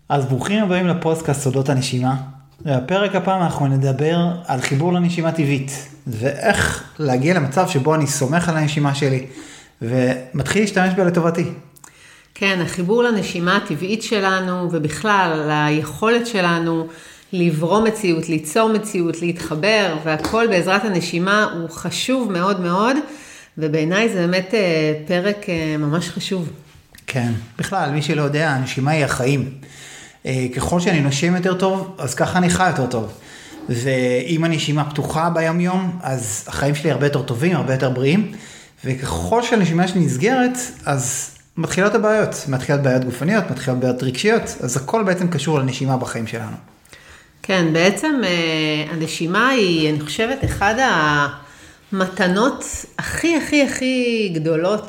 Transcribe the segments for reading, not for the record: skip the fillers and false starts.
אז ברוכים הבאים לפודקאסט סודות הנשימה. בפרק הפעם אנחנו נדבר על חיבור לנשימה טבעית, ואיך להגיע למצב שבו אני סומך על הנשימה שלי, ומתחיל להשתמש בה לטובתי. כן, החיבור לנשימה הטבעית שלנו, ובכלל היכולת שלנו לברוא מציאות, ליצור מציאות, להתחבר, והכל בעזרת הנשימה הוא חשוב מאוד מאוד, ובעיניי זה באמת פרק ממש חשוב. כן, בכלל, מי שלא יודע, הנשימה היא החיים. ככל שאני נושם יותר טוב, אז ככה אני חי יותר טוב. ואם הנשימה פתוחה ביום יום, אז החיים שלי הרבה יותר טובים, הרבה יותר בריאים. וככל שהנשימה שלי נסגרת, אז מתחילות הבעיות. מתחילות בעיות גופניות, מתחילות בעיות רגשיות, אז הכל בעצם קשור לנשימה בחיים שלנו. כן, בעצם הנשימה היא, אני חושבת, אחד המתנות הכי גדולות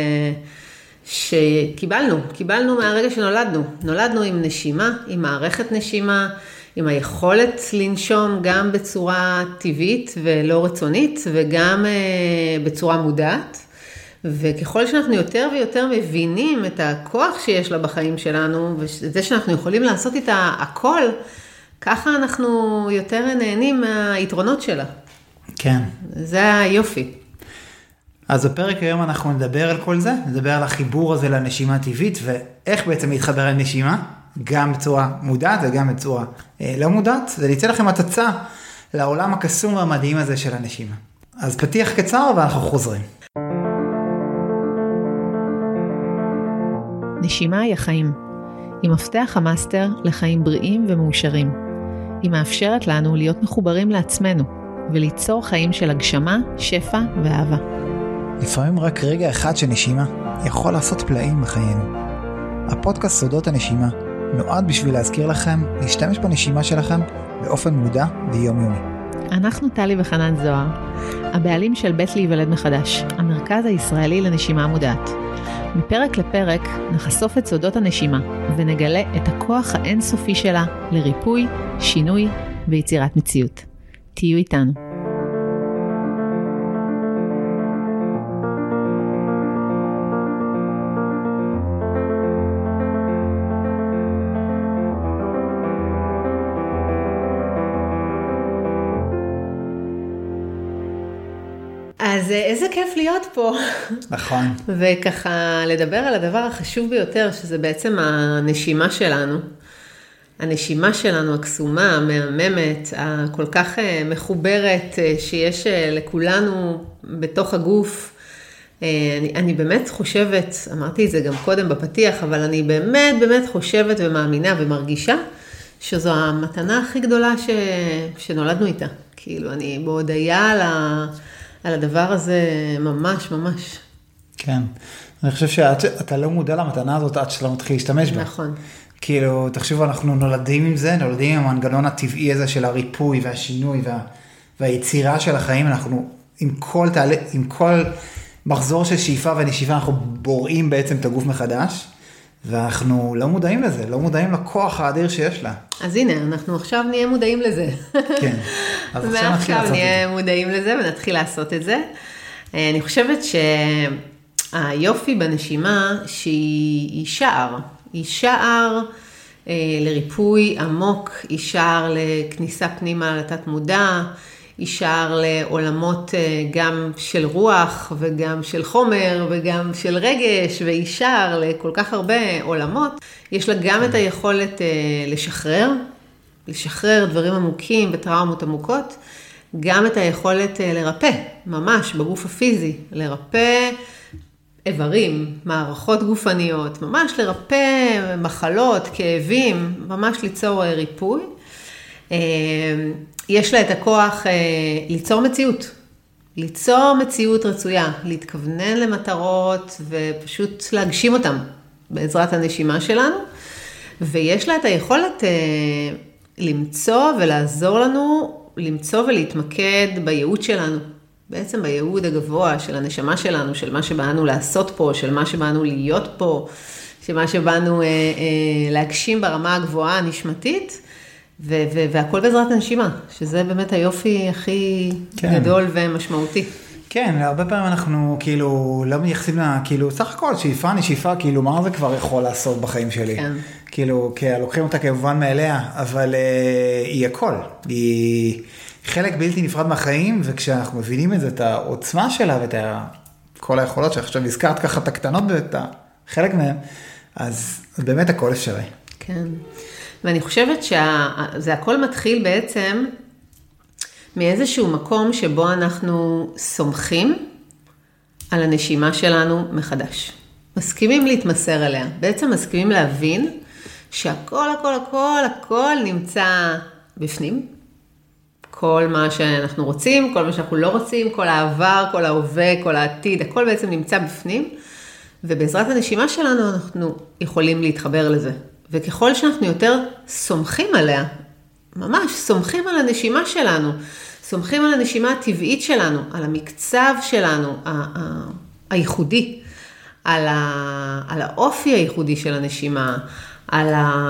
קיבלנו מהרגע שנולדנו. נולדנו עם נשימה, עם מערכת נשימה, עם היכולת לנשום גם בצורה טבעית ולא רצונית, וגם בצורה מודעת. וככל שאנחנו יותר ויותר מבינים את הכוח שיש לה בחיים שלנו, וזה שאנחנו יכולים לעשות איתה הכל, ככה אנחנו יותר נהנים מהיתרונות שלה. כן. זה היופי. אז בפרק היום אנחנו נדבר על כל זה, נדבר על החיבור הזה לנשימה הטבעית, ואיך בעצם להתחבר לנשימה, גם בצורה מודעת וגם בצורה לא מודעת, וניצא לכם הצצה לעולם הקסום והמדהים הזה של הנשימה. אז פתיח קצר ואנחנו חוזרים. נשימה היא החיים. היא מפתח המאסטר לחיים בריאים ומאושרים. היא מאפשרת לנו להיות מחוברים לעצמנו, וליצור חיים של הגשמה, שפע ואהבה. לפעמים רק רגע אחד של נשימה יכול לעשות פלאים בחיינו. הפודקאסט סודות הנשימה נועד בשביל להזכיר לכם להשתמש בנשימה שלכם באופן מודע ויומיומי. אנחנו טלי וחנן זוהר, הבעלים של בית להיוולד מחדש, המרכז הישראלי לנשימה מודעת. מפרק לפרק נחשוף את סודות הנשימה ונגלה את הכוח האינסופי שלה לריפוי, שינוי ויצירת מציאות. תהיו איתנו. אז איזה כיף להיות פה. נכון. וככה לדבר על הדבר החשוב ביותר, שזה בעצם הנשימה שלנו. הנשימה שלנו הקסומה, המהממת, הכל כך מחוברת שיש לכולנו בתוך הגוף. אני באמת חושבת, אמרתי את זה גם קודם בפתיח, אבל אני באמת חושבת ומאמינה ומרגישה שזו המתנה הכי גדולה שנולדנו איתה. כאילו אני בהודעה על הדבר הזה ממש. כן. אני חושב שאתה לא מודע למתנה הזאת עד שאתה מתחיל להשתמש בה. נכון. כאילו, תחשבו, אנחנו נולדים עם זה, נולדים עם המנגנון הטבעי הזה של הריפוי והשינוי והיצירה של החיים. אנחנו עם כל מחזור של שאיפה ונשיפה, אנחנו בוראים בעצם את הגוף מחדש, ואנחנו לא מודעים לזה, לא מודעים לכוח האדיר שיש לה. אז הנה, אנחנו עכשיו נהיה מודעים לזה. כן, אז עכשיו מעכשיו נהיה מודעים לזה ונתחיל לעשות את זה. אני חושבת שהיופי בנשימה שהיא שער. היא שער לריפוי עמוק, היא שער לכניסה פנימה לתת מודע, היא שער לעולמות גם של רוח וגם של חומר וגם של רגש, והיא שער לכל כך הרבה עולמות. יש לה גם את היכולת לשחרר דברים עמוקים וטראומות עמוקות, גם את היכולת לרפא, ממש בגוף הפיזי, לרפא איברים, מערכות גופניות, ממש לרפא מחלות, כאבים, ממש ליצור ריפוי. יש לה את הכוח ליצור מציאות רצויה, להתכוונן למטרות ופשוט להגשים אותם בעזרת הנשימה שלנו. ויש לה את היכולת למצוא ולעזור לנו, למצוא ולהתמקד בייעוד שלנו. בעצם בייעוד הגבוה של הנשמה שלנו, של מה שבאנו לעשות פה, של מה שבאנו להיות פה, של מה שבאנו להגשים ברמה הגבוהה הנשמתית, והכל בעזרת הנשימה, שזה באמת היופי הכי גדול ומשמעותי. כן, הרבה פעמים אנחנו כאילו לא מייחסים לה, כאילו סך הכל שאיפה, נשיפה, כאילו מה זה כבר יכול לעשות בחיים שלי? כן. כאילו, לוקחים אותה כמובן מאליה, אבל היא הכל. היא חלק בלתי נפרד מהחיים, וכשאנחנו מבינים את זה, את העוצמה שלה ואת כל היכולות שעכשיו הזכרת ככה את הקטנות ואת חלק מהן, אז באמת הכל אפשרי. כן. ואני חושבת שזה הכל מתחיל בעצם מאיזשהו מקום שבו אנחנו סומכים על הנשימה שלנו מחדש. מסכימים להתמסר אליה. בעצם מסכימים להבין שהכל, הכל, הכל, הכל נמצא בפנים. כל מה שאנחנו רוצים, כל מה שאנחנו לא רוצים, כל העבר, כל ההווה, כל העתיד, הכל בעצם נמצא בפנים. ובעזרת הנשימה שלנו אנחנו יכולים להתחבר לזה. וככל שאנחנו יותר סומכים עליה, ממש סומכים על הנשימה שלנו, סומכים על הנשימה הטבעית שלנו, על המקצב שלנו, הייחודי, על האופי הייחודי של הנשימה, על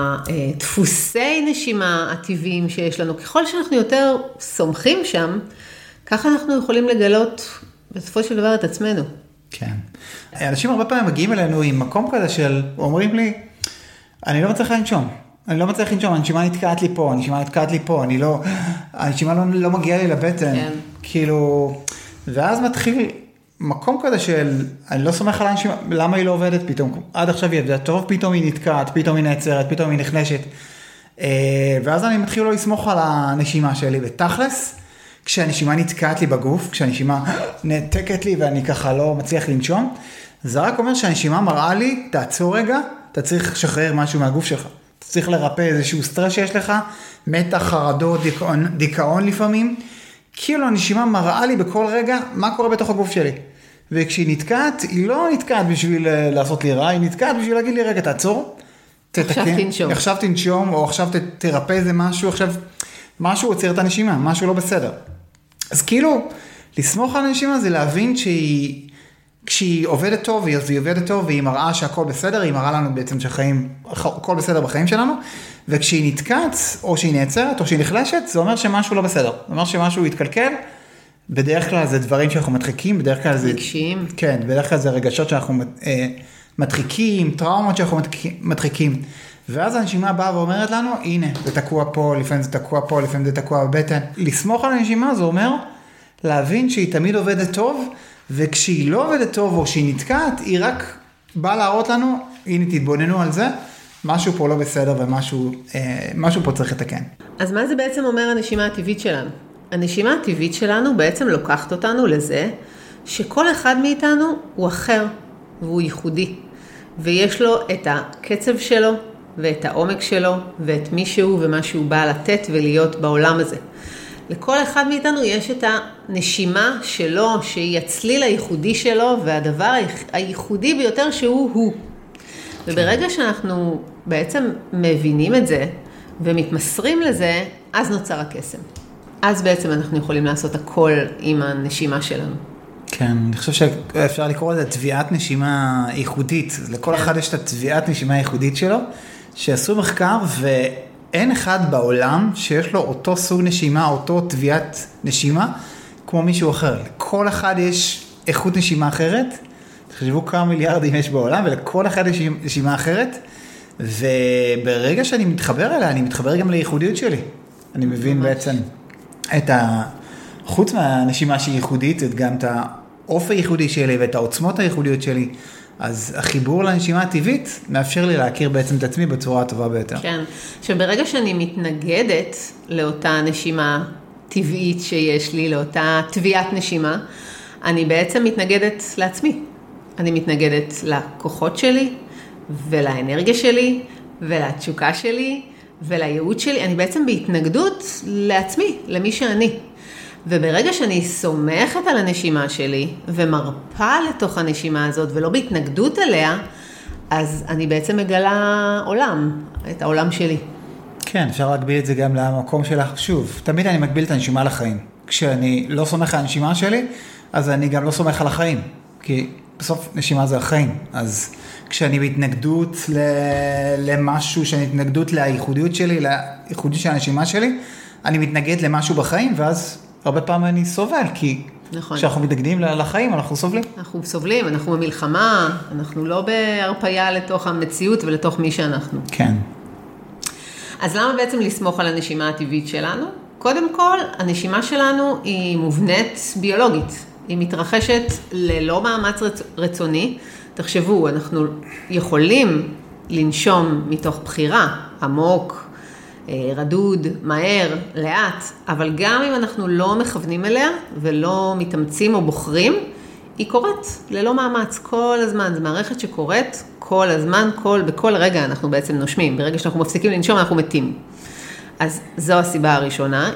הדפוסי נשימה הטבעיים שיש לנו. ככל שאנחנו יותר סומכים שם, ככה אנחנו יכולים לגלות בסופו של דבר את עצמנו. כן. אנשים הרבה פעמים מגיעים אלינו עם מקום כזה של, אומרים לי, אני לא מצליח לנשום. אני לא מצליח לנשום, הנשימה נתקעת לי פה, הנשימה נתקעת לי פה, הנשימה לא מגיעה לי לבטן. כן. כאילו, ואז מתחיל מקום כזה של, אני לא סומך על הנשימה, למה היא לא עובדת פתאום? עד עכשיו היא עבדה טוב, פתאום היא נתקעת, פתאום היא נעצרת, פתאום היא נחלשת. ואז אני מתחיל לא לסמוך על הנשימה שלי, ותכלס, כשהנשימה נתקעת לי בגוף, כשהנשימה נתקת לי ואני ככה לא מצליח לנשום, זה רק אומר שהנשימה מראה לי, תעצור רגע, אתה צריך לשחרר משהו מהגוף שלך. אתה צריך לרפא איזשהו סטרס שיש לך, מתח, חרדות, דיכאון לפעמים. כאילו הנשימה מראה לי בכל רגע מה קורה בתוך הגוף שלי. וכשהיא נתקעת, היא לא נתקעת בשביל לעשות לי רע, היא נתקעת בשביל להגיד לי רגע, תעצור. עכשיו תנשום. עכשיו תנשום, או עכשיו תרפא איזה משהו, עכשיו משהו עוצר את הנשימה, משהו לא בסדר. אז כאילו, לסמוך על הנשימה זה להבין כשהיא עובדת טוב, אז היא עובדת טוב, והיא מראה שהכל בסדר, היא מראה לנו בעצם הכל בסדר בחיים שלנו, וכשהיא נתקעת, או שהיא נעצרת, או שהיא נחלשת, זה אומר שמשהו לא בסדר. זה אומר שמשהו יתקלקל, בדרך כלל זה דברים שאנחנו מדחיקים, בדרך כלל זה... רגשיים. כן, בדרך כלל זה רגשות שאנחנו מדחיקים, טראומות שאנחנו מדחיקים. ואז הנשימה באה ואומרת לנו, הנה, זה תקוע פה, לפעמים זה תקוע פה, לפעמים זה תקוע בבטן. לסמוך על הנשימה, זה אומר להבין שהיא תמיד עובדת טוב, וכשהיא לא עובדת טוב או שהיא נתקעת, היא רק באה להראות לנו, הנה תתבוננו על זה, משהו פה לא בסדר ומשהו פה צריך לתקן. אז מה זה בעצם אומר הנשימה הטבעית שלנו? הנשימה הטבעית שלנו בעצם לוקחת אותנו לזה, שכל אחד מאיתנו הוא אחר והוא ייחודי, ויש לו את הקצב שלו ואת העומק שלו ואת מי שהוא ומה שהוא בא לתת ולהיות בעולם הזה. לכל אחד מאיתנו יש את הנשימה שלו, שהיא הצליל הייחודי שלו, והדבר הייחודי ביותר שהוא הוא. וברגע שאנחנו בעצם מבינים את זה, ומתמסרים לזה, אז נוצר הקסם. אז בעצם אנחנו יכולים לעשות הכל עם הנשימה שלנו. כן, אני חושב שאפשר לקרוא לזה תביעת נשימה ייחודית. לכל אחד יש את התביעת נשימה הייחודית שלו, שעשו מחקר אין אחד בעולם שיש לו אותו סוג נשימה, אותו תביעת נשימה, כמו מישהו אחר. לכל אחד יש איכות נשימה אחרת, תחשבו כמה מיליארדים יש בעולם, ולכל אחד יש נשימה אחרת, וברגע שאני מתחבר אליה, אני מתחבר גם לייחודיות שלי. אני מבין בעצם חוץ מהנשימה שהיא ייחודית, גם את האופי הייחודי שלי, ואת העוצמות הייחודיות שלי, אז החיבור לנשימה הטבעית מאפשר לי להכיר בעצם את עצמי בצורה הטובה ביותר. כן, שברגע שאני מתנגדת לאותה נשימה טבעית שיש לי, לאותה תביעת נשימה, אני בעצם מתנגדת לעצמי. אני מתנגדת לכוחות שלי, ולאנרגיה שלי, ולתשוקה שלי, ולייעוד שלי. אני בעצם בהתנגדות לעצמי, למי שאני. וברגע שאני סומכת על הנשימה שלי, ומרפה לתוך הנשימה הזאת, ולא בהתנגדות אליה, אז אני בעצם מגלה עולם, את העולם שלי. כן, אפשר להגביל את זה גם למקום שלך. שוב, תמיד אני מגביל את הנשימה לחיים. כשאני לא סומך על הנשימה שלי, אז אני גם לא סומך על החיים. כי בסוף נשימה זה החיים. אז כשאני בהתנגדות למשהו, שאני התנגדות לייחודיות שלי, לייחודיות של הנשימה שלי, אני מתנגד למשהו בחיים, ואז הרבה פעמים אני סובל, כי נכון. כשאנחנו מתנגדים לחיים, אנחנו סובלים. אנחנו סובלים, אנחנו במלחמה, אנחנו לא בהרפאיה לתוך המציאות ולתוך מי שאנחנו. כן. אז למה בעצם לסמוך על הנשימה הטבעית שלנו? קודם כל, הנשימה שלנו היא מובנית ביולוגית. היא מתרחשת ללא מאמץ רצוני. תחשבו, אנחנו יכולים לנשום מתוך בחירה, עמוק, רדוד, מהר, לאט, אבל גם אם אנחנו לא מכוונים אליה ולא מתאמצים או בוחרים, היא קורית ללא מאמץ כל הזמן. זו מערכת שקורית כל הזמן, בכל רגע אנחנו בעצם נושמים. ברגע שאנחנו מפסיקים לנשום אנחנו מתים. אז זו הסיבה הראשונה,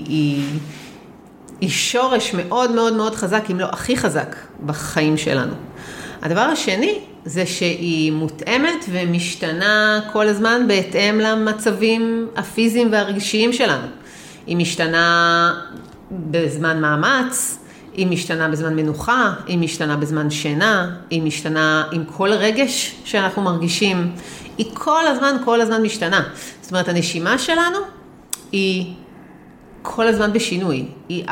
היא שורש מאוד מאוד מאוד חזק, אם לא הכי חזק בחיים שלנו. הדבר השני זה שהיא מותאמת ומשתנה כל הזמן בהתאם למצבים הפיזיים והרגשיים שלנו. היא משתנה בזמן מאמץ, היא משתנה בזמן מנוחה, היא משתנה בזמן שינה, היא משתנה עם כל רגש שאנחנו מרגישים. היא כל הזמן משתנה. זאת אומרת, הנשימה שלנו היא כל הזמן בשינוי. היא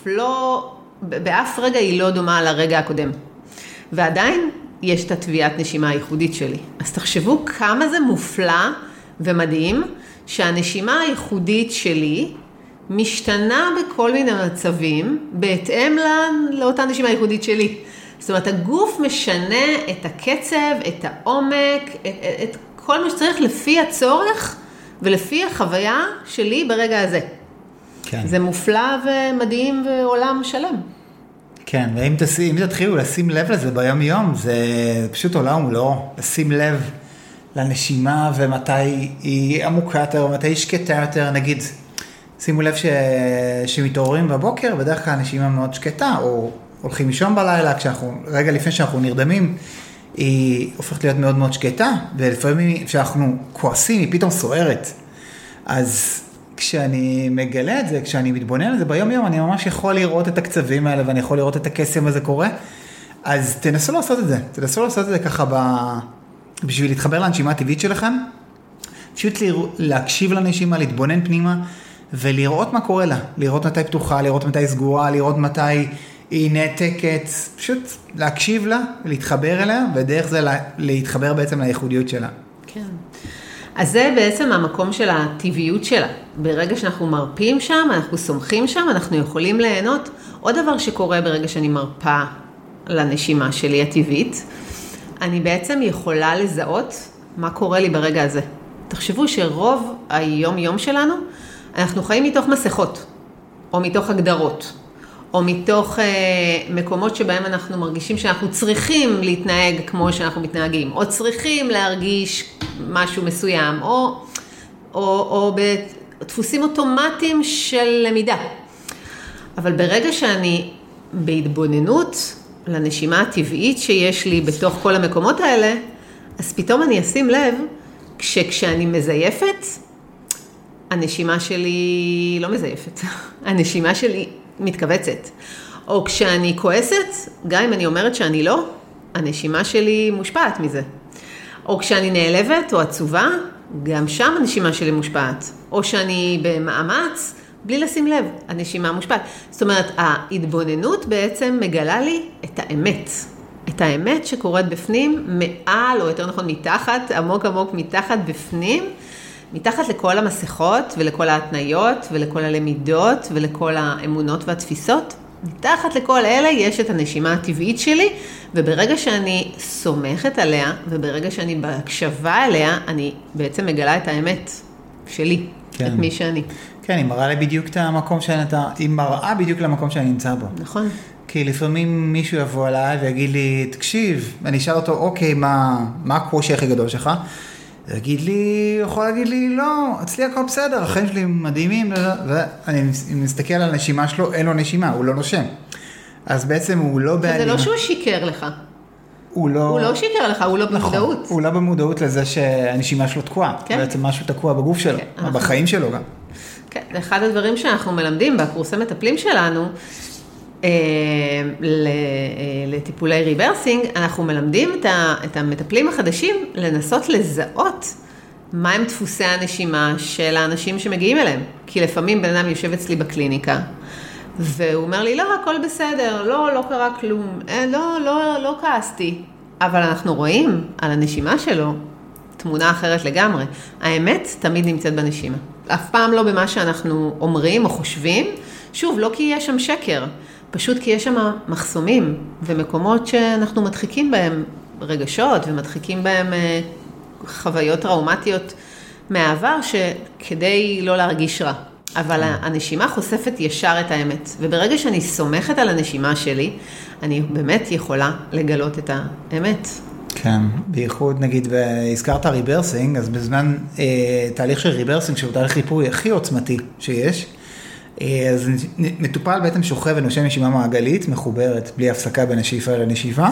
באף רגע היא לא דומה לרגע הקודם. ועדיין יש את הטביעת נשימה הייחודית שלי. אז תחשבו כמה זה מופלא ומדהים שהנשימה הייחודית שלי משתנה בכל מיני מצבים בהתאם לאותה נשימה הייחודית שלי. זאת אומרת, הגוף משנה את הקצב, את העומק, את כל מה שצריך לפי הצורך ולפי החוויה שלי ברגע הזה. כן. זה מופלא ומדהים ועולם שלם. כן, ואם תתחילו לשים לב לזה ביום יום, זה פשוט עולם ולא, לשים לב לנשימה ומתי היא עמוקה יותר, ומתי היא שקטה יותר, נגיד, שימו לב שמתעוררים בבוקר, בדרך כלל הנשימה מאוד שקטה, או הולכים לישון בלילה, רגע לפני שאנחנו נרדמים, היא הופכת להיות מאוד מאוד שקטה, ולפעמים כשאנחנו כועסים, היא פתאום סוערת. אז כשאני מגלה את זה, כשאני מתבונן על זה ביום יום, אני ממש יכול לראות את הקצבים האלה, ואני יכול לראות את הקסם הזה קורה. אז תנסו לעשות את זה. תנסו לעשות את זה ככה בשביל להתחבר לנשימה הטבעית שלכם. פשוט להקשיב לנשימה, להתבונן פנימה, ולראות מה קורה לה. לראות מתי פתוחה, לראות מתי סגורה, לראות מתי היא נעתקת. פשוט להקשיב לה, להתחבר אליה, ודרך זה להתחבר בעצם לייחודיות שלה. כן. אז זה בעצם המקום של הטבעיות שלה. ברגע שאנחנו מרפים שם, אנחנו סומכים שם, אנחנו יכולים ליהנות. עוד דבר שקורה ברגע שאני מרפה לנשימה שלי הטבעית, אני בעצם יכולה לזהות מה קורה לי ברגע הזה. תחשבו שרוב היום שלנו, אנחנו חיים מתוך מסכות, או מתוך הגדרות, או מתוך מקומות שבהם אנחנו מרגישים שאנחנו צריכים להתנהג כמו שאנחנו מתנהגים, או צריכים להרגיש משהו מסוים, או בדפוסים אוטומטיים של למידה. אבל ברגע שאני בהתבוננות לנשימה הטבעית שיש לי בתוך כל המקומות האלה, אז פתאום אני אשים לב, כשאני מזייפת, הנשימה שלי לא מזייפת. הנשימה שלי מתכווצת. או כשאני כועסת, גם אם אני אומרת שאני לא, הנשימה שלי מושפעת מזה. או כשאני נעלבת או עצובה, גם שם הנשימה שלי מושפעת. או שאני במאמץ, בלי לשים לב, הנשימה מושפעת. זאת אומרת, ההתבוננות בעצם מגלה לי את האמת. את האמת שקורית בפנים, מעל, או יותר נכון מתחת, עמוק מתחת בפנים, מתחת לכל המסכות ולכל ההתניות ולכל הלמידות ולכל האמונות והתפיסות. מתחת לכל אלה יש את הנשימה הטבעית שלי, וברגע שאני סומכת עליה, וברגע שאני בהקשבה אליה, אני בעצם מגלה את האמת שלי, כן. את מי שאני. כן, היא מראה לי בדיוק את המקום היא מראה בדיוק למקום שאני נמצא בו. נכון. כי לפעמים מישהו יבוא עליי ויגיד לי, תקשיב, ואני אשאל אותו, אוקיי, מה הקושי הכי גדול שלך? יכול להגיד לי, לא, אצלי הכל בסדר, החיים שלי מדהימים, ואני מסתכל על הנשימה שלו, אין לו נשימה, הוא לא נושם. אז בעצם הוא לא זה לא שהוא שיקר לך. הוא לא שיקר לך, הוא לא במודעות. נכון, הוא לא במודעות לזה שהנשימה שלו תקועה. כן. בעצם משהו תקוע בגוף שלו, כן, בחיים שלו גם. כן, אחד הדברים שאנחנו מלמדים בקורסי מטפלים שלנו, לטיפולי ריברסינג, אנחנו מלמדים את המטפלים החדשים לנסות לזהות מהם דפוסי הנשימה של האנשים שמגיעים אליהם. כי לפעמים בן אדם יושב אצלי בקליניקה, והוא אומר לי, לא, הכל בסדר, לא קרה כלום, לא כעסתי. אבל אנחנו רואים על הנשימה שלו תמונה אחרת לגמרי. האמת תמיד נמצאת בנשימה. אף פעם לא במה שאנחנו אומרים או חושבים. שוב, לא כי יש שם שקר, פשוט כי יש שם מחסומים ומקומות שאנחנו מדחיקים בהם רגשות ומדחיקים בהם חוויות טראומטיות מהעבר שכדי לא להרגיש רע. אבל הנשימה חושפת ישר את האמת. וברגע שאני סומכת על הנשימה שלי, אני באמת יכולה לגלות את האמת. כן, בייחוד נגיד, והזכרת ריברסינג, אז בזמן תהליך של ריברסינג, שהוא תהליך ריפוי הכי עוצמתי שיש, אז מטופל בעצם שוכב ונושם נשימה מעגלית, מחוברת בלי הפסקה בין השאיפה לנשיפה,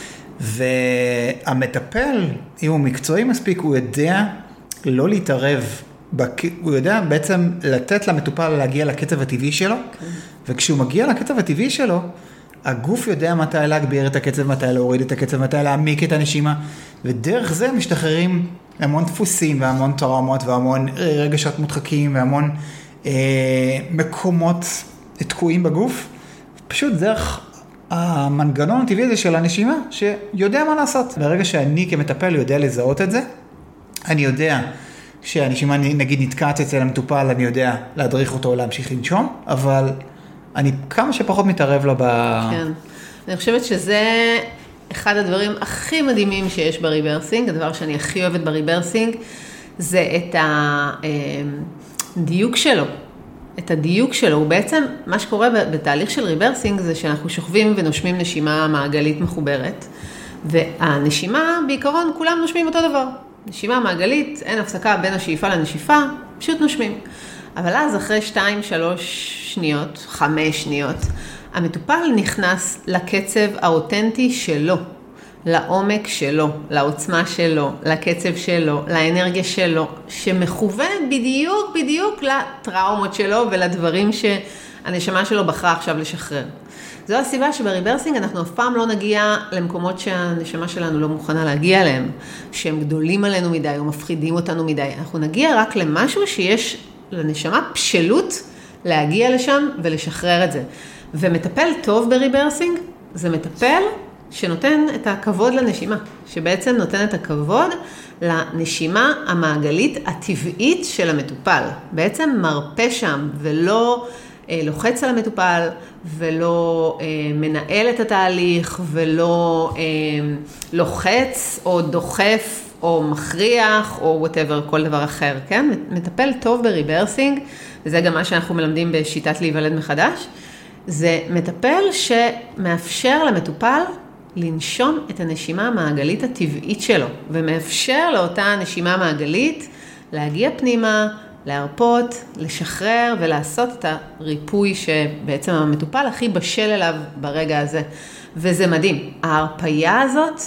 והמטפל, אם הוא מקצועי מספיק, הוא יודע לא להתערב, הוא יודע בעצם לתת למטופל להגיע לקצב הטבעי שלו, וכשהוא מגיע לקצב הטבעי שלו, הגוף יודע מתי להגביר את הקצב, מתי להוריד את הקצב, מתי להעמיק את הנשימה, ודרך זה משתחררים המון דפוסים והמון טראומות והמון רגשות מודחקים והמון מקומות תקועים בגוף, פשוט דרך המנגנון הטבעי הזה של הנשימה, שיודע מה לעשות. ברגע שאני כמטפל יודע לזהות את זה, אני יודע שהנשימה נגיד נתקעת אצל המטופל, אני יודע להדריך אותו להמשיך לנשום, אבל אני כמה שפחות מתערב לו כן. אני חושבת שזה אחד הדברים הכי מדהימים שיש בריברסינג, הדבר שאני הכי אוהבת בריברסינג, זה את הדיוק שלו. את הדיוק שלו, הוא בעצם, מה שקורה בתהליך של ריברסינג, זה שאנחנו שוכבים ונושמים נשימה מעגלית מחוברת, והנשימה, בעיקרון, כולם נושמים אותו דבר. נשימה מעגלית, אין הפסקה בין השאיפה לנשיפה, פשוט נושמים. אבל אז אחרי 2-3 שניות, 5 שניות, המטופל נכנס לקצב האותנטי שלו, לעומק שלו, לעוצמה שלו, לקצב שלו, לאנרגיה שלו, שמכוון בדיוק לטראומות שלו ולדברים שהנשמה שלו בחרה עכשיו לשחרר. זו הסיבה שבריברסינג אנחנו אף פעם לא נגיע למקומות שהנשמה שלנו לא מוכנה להגיע אליהם, שהם גדולים עלינו מדי או מפחידים אותנו מדי. אנחנו נגיע רק למשהו שיש לנשמה בשלות להגיע לשם ולשחרר את זה. ומטפל טוב בריברסינג זה מטפל שנותן את הכבוד לנשימה, שבעצם נותן את הכבוד לנשימה המעגלית הטבעית של המטופל. בעצם מרפא שם ולא לוחץ על המטופל ולא מנהל את התהליך ולא לוחץ או דוחף או מכריח או whatever, כל דבר אחר, כן? מטפל טוב בריברסינג, וזה גם מה שאנחנו מלמדים בשיטת להיוולד מחדש, זה מטפל שמאפשר למטופל לנשום את הנשימה המעגלית הטבעית שלו, ומאפשר לאותה נשימה מעגלית להגיע פנימה, להרפות, לשחרר ולעשות את הריפוי שבעצם המטופל הכי בשל אליו ברגע הזה. וזה מדהים. ההרפיה הזאת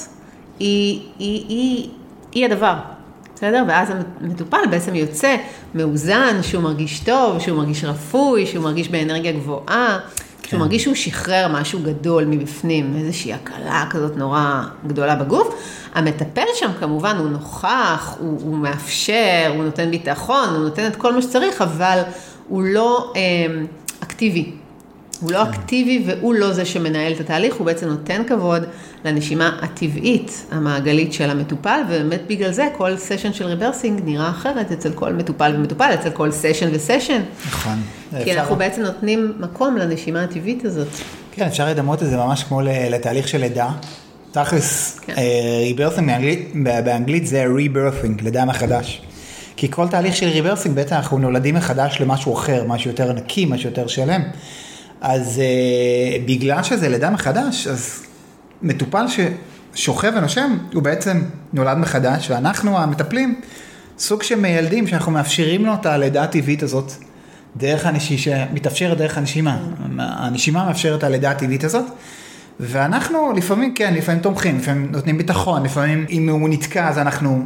היא הדבר. בסדר? ואז המטופל בעצם יוצא מאוזן, שהוא מרגיש טוב, שהוא מרגיש רפוי, שהוא מרגיש באנרגיה גבוהה, שהוא מרגיש שהוא שחרר משהו גדול מבפנים, איזושהי הקלה כזאת נורא גדולה בגוף. המטפל שם כמובן הוא נוכח, הוא מאפשר, הוא נותן ביטחון, הוא נותן את כל מה שצריך, אבל הוא לא אקטיבי. הוא לא אקטיבי והוא לא זה שמנהל את התהליך, הוא בעצם נותן כבוד לנשימה הטבעית, המעגלית של המטופל, ובאמת בגלל זה כל סשן של ריברסינג נראה אחרת אצל כל מטופל ומטופל, אצל כל סשן וסשן. נכון. כי אנחנו בעצם נותנים מקום לנשימה הטבעית הזאת. כן, אפשר לדמות את זה ממש כמו לתהליך של לידה. תכלס, ריברסינג באנגלית זה ריברסינג, לידה מחדש. כי כל תהליך של ריברסינג בעצם אנחנו נולדים מחדש למשהו אחר, משהו יותר נקי, משהו יותר שלם. אז בגלל שזה לידה מחדש, אז מטופל ששוכב ונושם, הוא בעצם נולד מחדש, ואנחנו המטפלים, סוג של מילדים שאנחנו מאפשרים לו את הלידה הטבעית הזאת, דרך שמתאפשרת דרך הנשימה. הנשימה מאפשרת את הלידה הטבעית הזאת, ואנחנו לפעמים כן, לפעמים תומכים, לפעמים נותנים ביטחון, לפעמים אם הוא נתקע אז אנחנו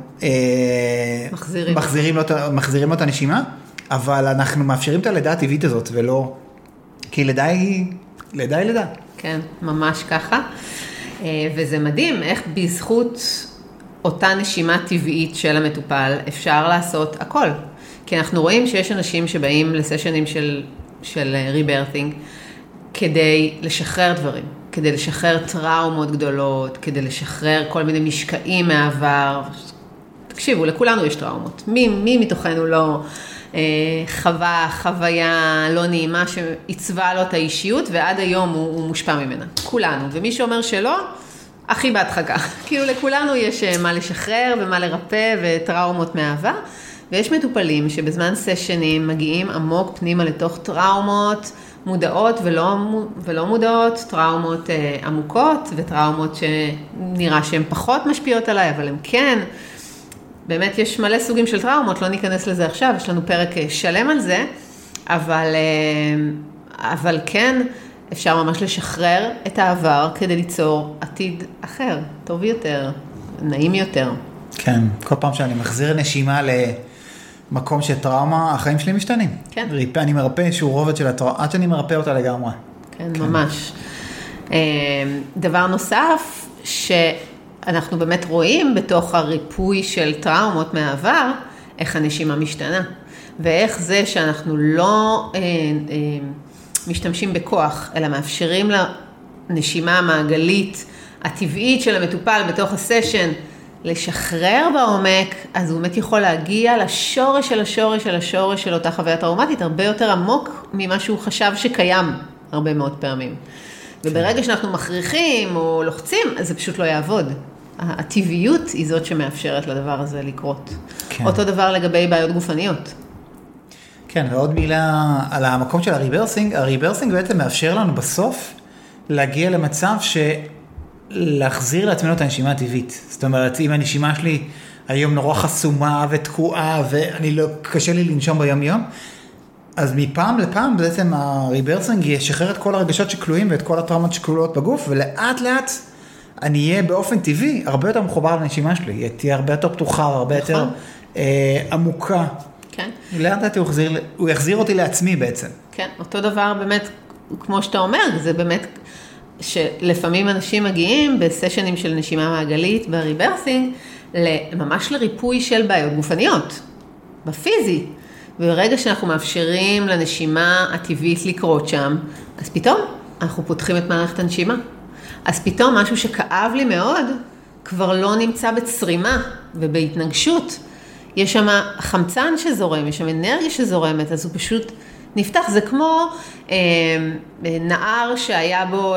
מחזירים לו את הנשימה, אבל אנחנו מאפשרים את הלידה הטבעית הזאת, ולא, כי לידה היא לידה. כן, ממש ככה. וזה מדהים איך בזכות אותה נשימה טבעית של המטופל אפשר לעשות הכל. כי אנחנו רואים שיש אנשים שבאים לסשנים של ריברסינג, כדי לשחרר דברים, כדי לשחרר טראומות גדולות, כדי לשחרר כל מיני משקעים מהעבר. תקשיבו, לכולנו יש טראומות. מי מתוכנו לא חוויה לא נעימה שעיצבה לו את האישיות, ועד היום הוא מושפע ממנה. כולנו. ומי שאומר שלא, הכי בהדחקה. כאילו לכולנו יש מה לשחרר ומה לרפא וטראומות מהעבר. ויש מטופלים שבזמן סשנים מגיעים עמוק פנימה לתוך טראומות מודעות ולא מודעות, טראומות עמוקות וטראומות שנראה שהן פחות משפיעות עליי, אבל הן כן. באמת יש מלא סוגים של טראומות, לא ניכנס לזה עכשיו, יש לנו פרק שלם על זה, אבל כן אפשר ממש לשחרר את העבר כדי ליצור עתיד אחר, טוב יותר, נעים יותר. כן, כל פעם שאני מחזיר נשימה מקום של טראומה, החיים שלי משתנים. כן. אני מרפא איזשהו רובד של הטראומה, עד שאני מרפא אותה לגמרי. כן, ממש. דבר נוסף, שאנחנו באמת רואים בתוך הריפוי של טראומות מהעבר, איך הנשימה משתנה. ואיך זה שאנחנו לא משתמשים בכוח, אלא מאפשרים לנשימה המעגלית, הטבעית של המטופל בתוך הסשן, לשחרר בעומק, אז הוא באמת יכול להגיע לשורש של אותה חוויה טראומטית, הרבה יותר עמוק ממה שהוא חשב שקיים הרבה מאוד פעמים. וברגע שאנחנו מכריחים או לוחצים, אז זה פשוט לא יעבוד. הטבעיות היא זאת שמאפשרת לדבר הזה לקרות. כן. אותו דבר לגבי בעיות גופניות. כן, ועוד מילה על המקום של הריברסינג. הריברסינג בעצם מאפשר לנו בסוף להגיע למצב להחזיר לעצמנו את הנשימה הטבעית. זאת אומרת, אם הנשימה שלי היום נורא חסומה ותקועה, קשה לי לנשום ביום יום, אז מפעם לפעם בעצם הריברסינג ישחרר את כל הרגשות שכלואים ואת כל הטראומות שכלואות בגוף, ולאט לאט אני אהיה באופן טבעי הרבה יותר מחובר לנשימה שלי, תהיה הרבה יותר פתוחה, הרבה יותר עמוקה. כן. לאט לאט הוא יחזיר אותי לעצמי בעצם. כן, אותו דבר באמת, כמו שאתה אומר, זה באמת שלפעמים אנשים מגיעים בסשנים של נשימה מעגלית, בריברסינג, ממש לריפוי של בעיות גופניות, בפיזי. וברגע שאנחנו מאפשרים לנשימה הטבעית לקרות שם, אז פתאום אנחנו פותחים את מערכת הנשימה. אז פתאום משהו שכאב לי מאוד, כבר לא נמצא בצרימה ובהתנגשות. יש שם חמצן שזורם, יש שם אנרגיה שזורמת, אז הוא פשוט נפתח. זה כמו נער שהיה בו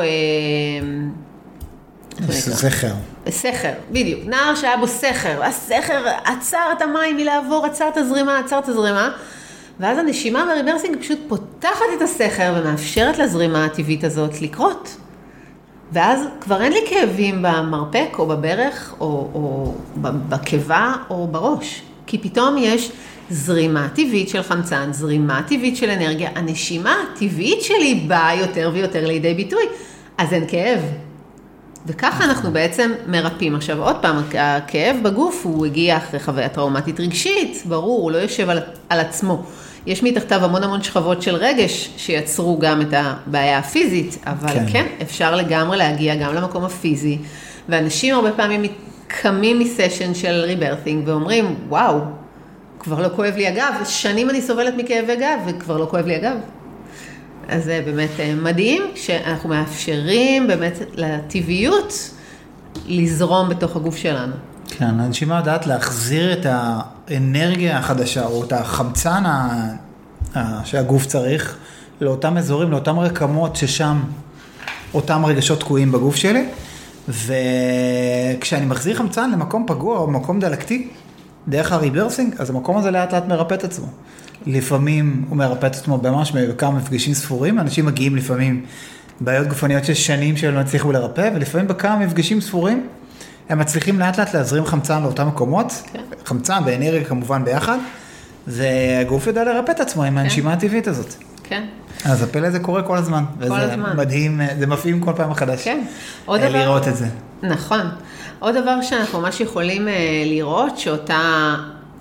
סכר, בדיוק. נער שהיה בו סכר, הסכר עצר את המים מלעבור, עצר את הזרימה, ואז הנשימה בריברסינג פשוט פותחת את הסכר ומאפשרת לזרימה הטבעית הזאת לקרות. ואז כבר אין לי כאבים במרפק או בברך או בקיבה או בראש, כי פתאום יש זרימה טבעית של חמצן, זרימה טבעית של אנרגיה, הנשימה הטבעית שלי באה יותר ויותר לידי ביטוי, אז אין כאב. וככה אנחנו בעצם מרפאים. עכשיו עוד פעם, הכאב בגוף הוא הגיע אחרי חוויה טראומטית רגשית, ברור, הוא לא יושב על עצמו. יש מתחתיו המון שכבות של רגש שיצרו גם את הבעיה הפיזית, אבל כן, אפשר לגמרי להגיע גם למקום הפיזי, ואנשים הרבה פעמים קמים מסשן של ריברסינג ואומרים, וואו, כבר לא כואב לי הגב, שנים אני סובלת מכאבי גב וכבר לא כואב לי הגב. אז זה באמת מדהים שאנחנו מאפשרים באמת לטבעיות לזרום בתוך הגוף שלנו. כן, הנשימה יודעת להחזיר את האנרגיה החדשה או את החמצן שהגוף צריך לאותם אזורים, לאותם רקמות ששם אותם רגשות תקועים בגוף שלי, וכשאני מחזיר חמצן למקום פגוע או מקום דלקתי, דרך הריברסינג, אז המקום הזה לאט לאט מרפא את עצמו. לפעמים הוא מרפא את עצמו ממש בכמה מפגשים ספורים, אנשים מגיעים לפעמים בעיות גופניות של שנים שהם לא הצליחו לרפא, ולפעמים בכמה מפגשים ספורים, הם מצליחים לאט לאט להזרים חמצן לאותם מקומות, חמצן ואנרגיה כמובן ביחד, והגוף יודע לרפא את עצמו עם הנשימה הטבעית הזאת. כן. אז הפלא הזה קורה כל הזמן. וזה מדהים, זה מפעים כל פעם מחדש. כן. לראות את זה. נכון. עוד דבר שאנחנו ממש יכולים לראות, שאותה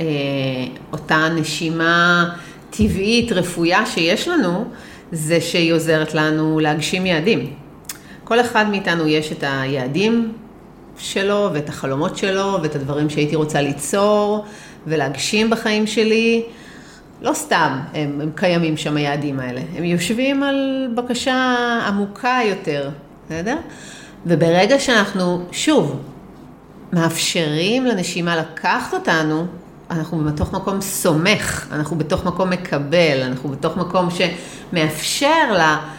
נשימה טבעית, רפויה שיש לנו, זה שהיא עוזרת לנו להגשים יעדים. כל אחד מאיתנו יש את היעדים שלו, ואת החלומות שלו, ואת הדברים שהייתי רוצה ליצור, ולהגשים בחיים שלי, לא סתם הם קיימים שם היעדים האלה. הם יושבים על בקשה עמוקה יותר, בסדר? וברגע שאנחנו, שוב, מאפשרים לנשימה לקחת אותנו, אנחנו בתוך מקום סומך, אנחנו בתוך מקום מקבל, אנחנו בתוך מקום שמאפשר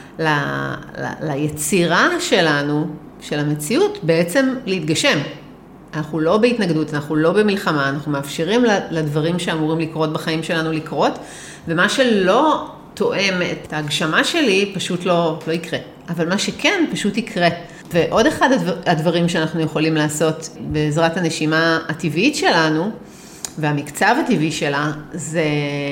ליצירה שלנו, של המציאות, בעצם להתגשם. אנחנו לא בהתנגדות, אנחנו לא במלחמה, אנחנו מאפשרים לדברים שאמורים לקרות בחיים שלנו לקרות, ומה שלא תואם את ההגשמה שלי פשוט לא יקרה. אבל מה שכן פשוט יקרה. ועוד אחד הדברים שאנחנו יכולים לעשות בעזרת הנשימה הטבעית שלנו, והמקצב הטבעי שלה, זה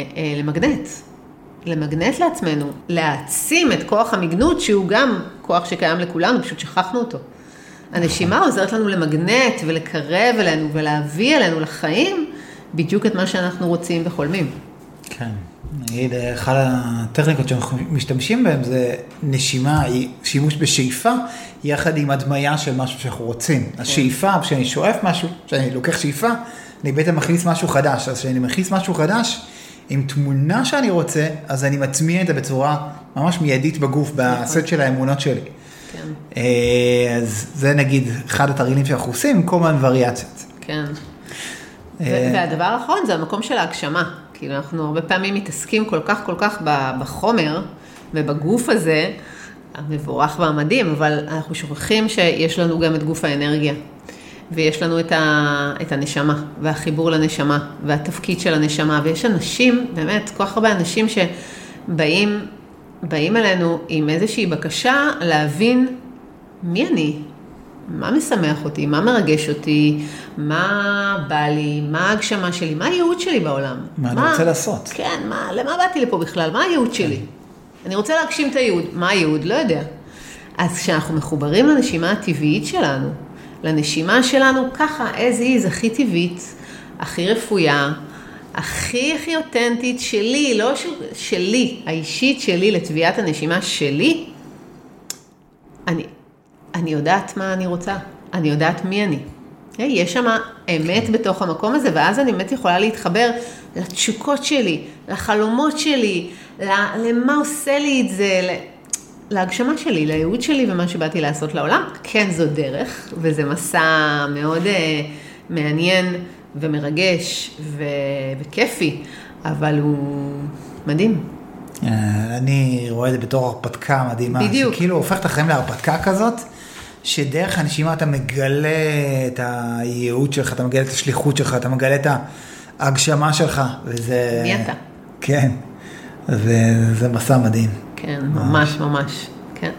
למגנט לעצמנו, להעצים את כוח המגנות, שהוא גם כוח שקיים לכולנו, פשוט שכחנו אותו. הנשימה עוזרת לנו למגנט ולקרב אלינו ולהביא אלינו לחיים, בדיוק את מה שאנחנו רוצים וחולמים. כן, נגיד, אחד הטכניקות שאנחנו משתמשים בהם זה נשימה, שימוש בשאיפה, יחד עם הדמיה של משהו שאנחנו רוצים. השאיפה, כשאני שואף משהו, כשאני לוקח שאיפה, אני בעצם מכניס משהו חדש. אז כשאני מכניס משהו חדש, עם תמונה שאני רוצה, אז אני מצמיע את זה בצורה ממש מיידית בגוף, בסט של האמונות שלי. כן. אז זה נגיד אחד התרגילים שאנחנו עושים, עם כל מיני וריאציות. כן. והדבר האחרון זה המקום של ההגשמה. כאילו אנחנו הרבה פעמים מתעסקים כל כך בחומר ובגוף הזה, המבורך והמדהים, אבל אנחנו שוכחים שיש לנו גם את גוף האנרגיה. ויש לנו את הנשמה, והחיבור לנשמה, והתפקיד של הנשמה, ויש אנשים, באמת, כל כך הרבה אנשים שבאים אלינו עם איזושהי בקשה להבין מי אני, מה משמח אותי, מה מרגש אותי, מה בא לי, מה ההגשמה שלי, מה הייעוד שלי בעולם. מה אני רוצה לעשות. כן, למה באתי לפה בכלל, מה הייעוד שלי? אני רוצה להגשים את הייעוד, מה הייעוד? לא יודע. אז כשאנחנו מחוברים לנשימה הטבעית שלנו, לנשימה שלנו ככה, as is, הכי טבעית, הכי רפויה, הכי אותנטית שלי, לא שלי, האישית שלי, לטביעת הנשימה שלי, אני יודעת מה אני רוצה, אני יודעת מי אני. יש שם אמת בתוך המקום הזה, ואז אני באמת יכולה להתחבר לתשוקות שלי, לחלומות שלי, למה עושה לי את זה, להגשמה שלי, לייעוד שלי ומה שבאתי לעשות לעולם. כן, זו דרך, וזה מסע מאוד מעניין ומרגש וכיפי, אבל הוא מדהים. אני רואה את זה בתור הרפתקה מדהימה. בדיוק. שכאילו הופך את החיים להרפתקה כזאת, שדרך הנשימה אתה מגלה את הייעוד שלך, אתה מגלה את השליחות שלך, אתה מגלה את ההגשמה שלך, וזה... מי אתה? כן, וזה מסע מדהים. כן, ממש, כן.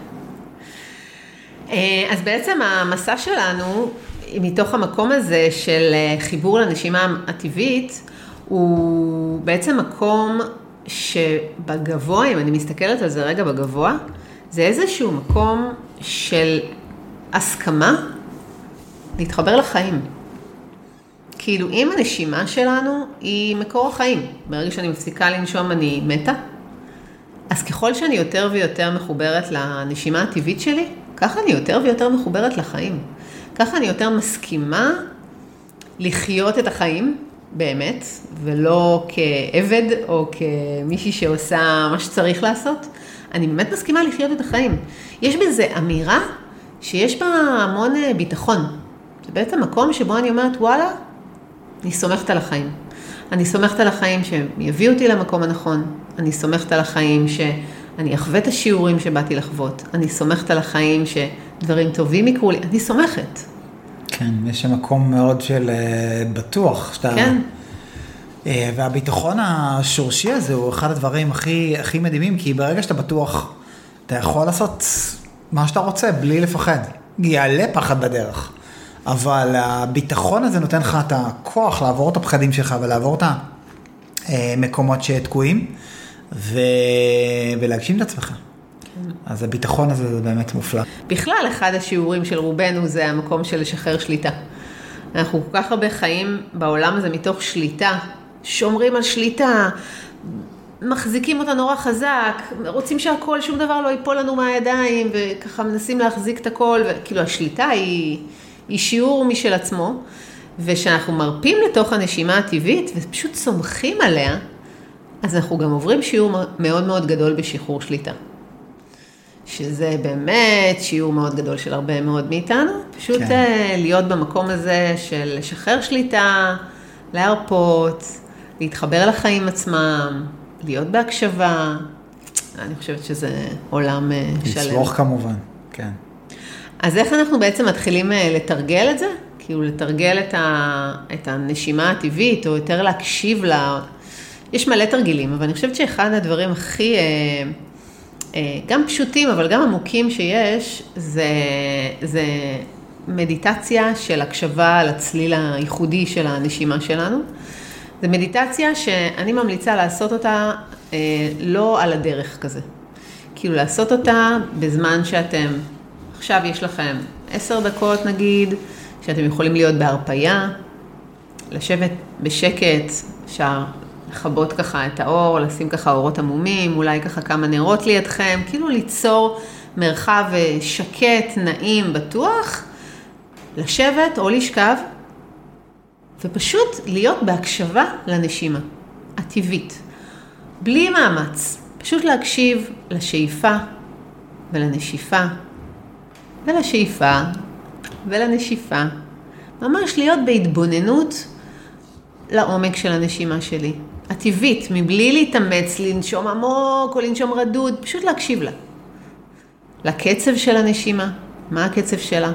אז בעצם המסע שלנו, מתוך המקום הזה של חיבור לנשימה הטבעית, הוא בעצם מקום שבגבוה, אם אני מסתכלת על זה רגע בגבוה, זה איזשהו מקום של הסכמה להתחבר לחיים. כאילו, אם הנשימה שלנו היא מקור החיים, ברגע שאני מפסיקה לנשום אני מתה, אז ככל שאני יותר ויותר מחוברת לנשימה הטבעית שלי, ככה אני יותר ויותר מחוברת לחיים. ככה אני יותר מסכימה לחיות את החיים באמת, ולא כעבד או כמישהי שעושה מה שצריך לעשות. אני באמת מסכימה לחיות את החיים. יש בזה אמירה שיש בה המון ביטחון. זה בעצם מקום שבו אני אומרת, וואלה, אני סומכת על החיים. אני סומכת על החיים שהם יביאו אותי למקום הנכון. אני סומכת על החיים שאני אחווה את השיעורים שבאתי לחוות. אני סומכת על החיים שדברים טובים יקרו לי. אני סומכת. כן, יש שם מקום מאוד של בטוח. שאתה... כן. והביטחון השורשי הזה הוא אחד הדברים הכי מדהימים, כי ברגע שאתה בטוח, אתה יכול לעשות מה שאתה רוצה בלי לפחד. יעלה פחד בדרך. אבל הביטחון הזה נותן לך את הכוח לעבור את הפחדים שלך ולעבור את המקומות שתקועים ולהגשים את עצמך. אז הביטחון הזה זה באמת מופלא. בכלל, אחד השיעורים של רובנו זה המקום של לשחרר שליטה. אנחנו כל כך הרבה חיים בעולם הזה מתוך שליטה, שומרים על שליטה, מחזיקים אותה נורא חזק, רוצים שהכל, שום דבר לא ייפול לנו מהידיים, וככה מנסים להחזיק את הכל, וכאילו השליטה היא שיעור משל עצמו, ושאנחנו מרפים לתוך הנשימה הטבעית, ופשוט סומכים עליה, אז אנחנו גם עוברים שיעור מאוד מאוד גדול בשחרור שליטה. שזה באמת שיעור מאוד גדול של הרבה מאוד מאיתנו. פשוט להיות במקום הזה של לשחרר שליטה, להרפות, להתחבר לחיים עצמם, להיות בהקשבה. אני חושבת שזה עולם שלם. לצרוך כמובן, כן. אז איך אנחנו בעצם מתחילים לתרגל את זה? כאילו לתרגל את הנשימה הטבעית, או יותר להקשיב לה. יש מלא תרגילים, אבל אני חושבת שאחד הדברים הכי, גם פשוטים, אבל גם עמוקים שיש, זה מדיטציה של הקשבה לצליל הייחודי של הנשימה שלנו. זה מדיטציה שאני ממליצה לעשות אותה לא על הדרך כזה. כאילו לעשות אותה בזמן שאתם, עכשיו יש לכם 10 דקות נגיד, שאתם יכולים להיות בהרפאיה, לשבת בשקט, אפשר לחבות ככה את האור, לשים ככה אורות עמומים, אולי ככה כמה נרות לידכם, כאילו ליצור מרחב שקט, נעים, בטוח, לשבת או לשכב, ופשוט להיות בהקשבה לנשימה, הטבעית, בלי מאמץ, פשוט להקשיב לשאיפה ולנשיפה, ולשאיפה ולנשיפה, ממש להיות בהתבוננות לעומק של הנשימה שלי, הטבעית, מבלי להתאמץ, לנשום עמוק או לנשום רדוד, פשוט להקשיב לה. לקצב של הנשימה, מה הקצב שלה?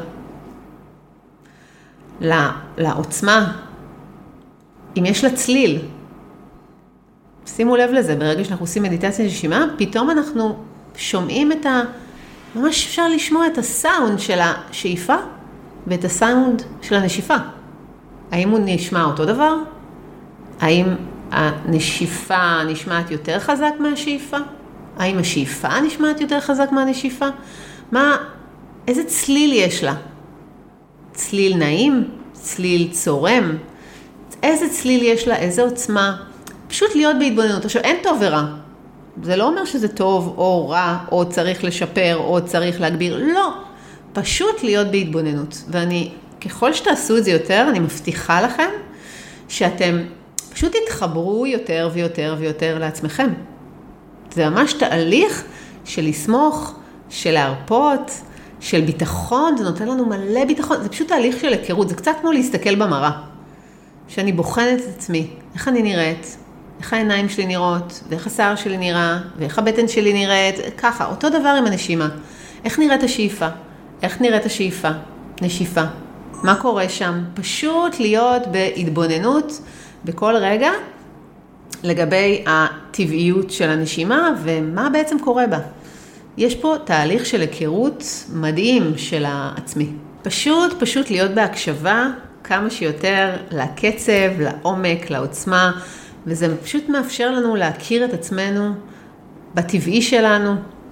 לעוצמה, אם יש לה צליל. שימו לב לזה, ברגע שאנחנו עושים מדיטציה נשימה, פתאום אנחנו שומעים ממש אפשר לשמוע את הסאונד של השאיפה ואת הסאונד של הנשיפה. האם הוא נשמע אותו דבר? האם הנשיפה נשמעת יותר חזק מהשאיפה? האם השאיפה נשמעת יותר חזק מהנשיפה? איזה צליל יש לה? צליל נעים? צליל צורם? איזה צליל יש לה? איזה עוצמה? פשוט להיות בהתבוננות. עכשיו, אין טוב ורע. זה לא אומר שזה טוב או רע, או צריך לשפר, או צריך להגביר. לא. פשוט להיות בהתבוננות. ואני, ככל שתעשו את זה יותר, אני מבטיחה לכם שאתם פשוט תתחברו יותר ויותר ויותר לעצמכם. זה ממש תהליך של לסמוך, של להרפות, של ביטחון. זה נותן לנו מלא ביטחון. זה פשוט תהליך של היכרות. זה קצת כמו להסתכל במראה. שאני בוחנת את עצמי. איך אני נראית? איך העיניים שלי נראות, ואיך השיער שלי נראה, ואיך הבטן שלי נראית, ככה, אותו דבר עם הנשימה. איך נראית השאיפה? איך נראית השאיפה? נשיפה. מה קורה שם? פשוט להיות בהתבוננות בכל רגע, לגבי הטבעיות של הנשימה, ומה בעצם קורה בה. יש פה תהליך של היכרות מדהים של העצמי. פשוט להיות בהקשבה כמה שיותר לקצב, לעומק, לעוצמה, וזה פשוט מאפשר לנו להכיר את עצמנו בטבעי שלנו,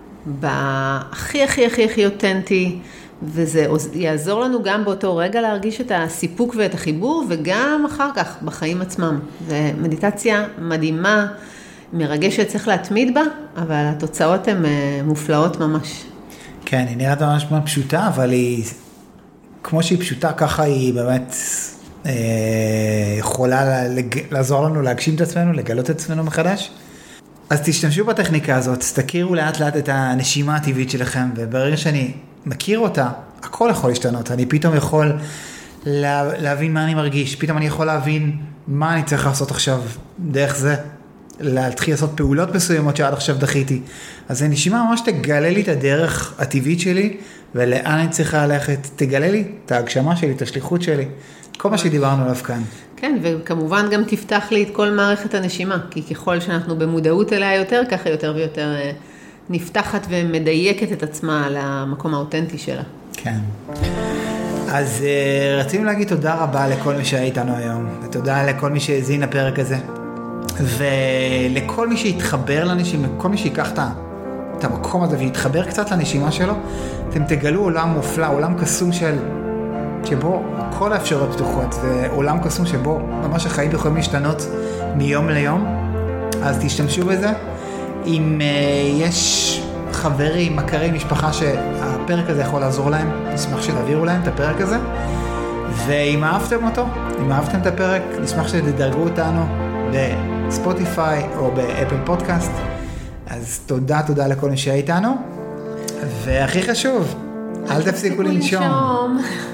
הכי אותנטי, וזה יעזור לנו גם באותו רגע להרגיש את הסיפוק ואת החיבור, וגם אחר כך בחיים עצמם. זה מדיטציה מדהימה, מרגשת, צריך להתמיד בה, אבל התוצאות הן מופלאות ממש. כן, היא נראית ממש פשוטה, אבל היא, כמו שהיא פשוטה, ככה היא באמת יכולה לעזור לנו להגשים את עצמנו, לגלות את עצמנו מחדש. אז תשתמשו בטכניקה הזאת, תכירו לאט לאט את הנשימה הטבעית שלכם, וברגע שאני מכיר אותה, הכל יכול להשתנות. אני פתאום יכול להבין מה אני מרגיש, פתאום אני יכול להבין מה אני צריך לעשות עכשיו דרך זה, להתחיל לעשות פעולות מסוימות שעד עכשיו דחיתי. אז הנשימה ממש תגלה לי את הדרך הטבעית שלי, ולאן אני צריכה ללכת, תגלה לי את ההגשמה שלי, את השליחות שלי, כל מה שדיברנו עליו כאן. כן, וכמובן גם תפתח לי את כל מערכת הנשימה, כי ככל שאנחנו במודעות אליה יותר, ככה יותר ויותר נפתחת ומדייקת את עצמה למקום האותנטי שלה. כן. אז רצינו להגיד תודה רבה לכל מי שהיה איתנו היום, ותודה לכל מי שהזין לפרק הזה, ולכל מי שהתחבר לנשימה, כל מי שיקח את המקום הזה והתחבר קצת לנשימה שלו, אתם תגלו עולם מופלא, עולם קסום שבו כל האפשרויות פתוחות, זה עולם קסום שבו ממש החיים יכולים להשתנות מיום ליום, אז תשתמשו בזה. אם יש חברים, מכרים, משפחה שהפרק הזה יכול לעזור להם, נשמח שתעבירו להם את הפרק הזה, ואם אהבתם אותו, אם אהבתם את הפרק, נשמח שתדרגו אותנו בספוטיפיי או באפל פודקאסט. אז תודה לכל מי שהיה איתנו. והכי חשוב, אל תפסיקו לנשום.